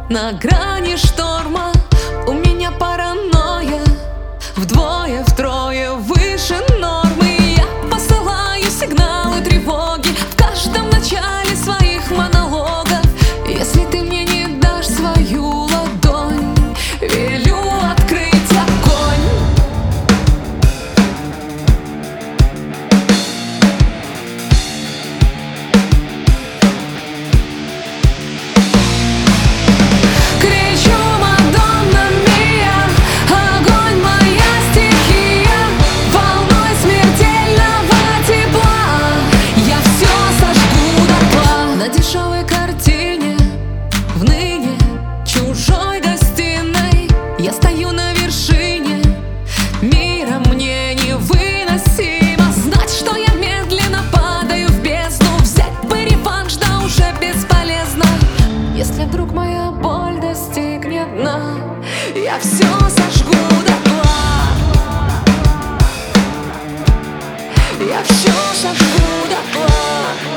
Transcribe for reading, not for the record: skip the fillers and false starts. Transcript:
на грани шторма. У меня паранойя вдвое, втрое выше нормы. Я посылаю сигналы тревоги в каждом начале своих монологов. Если ты мне не дашь свою ладонь, велю открыть огонь. Кричу: Мадонна Мия, огонь моя стихия, волной смертельного тепла я все сожгу дотла. На дешевой картине в ныне чужой гостиной я стою на вершине мира. Мне невыносимо знать, что я медленно падаю в бездну. Взять бы реванш, да уже бесполезно. Если вдруг моя боль достигнет дна, я все сожгу дотла. Я все сожгу дотла.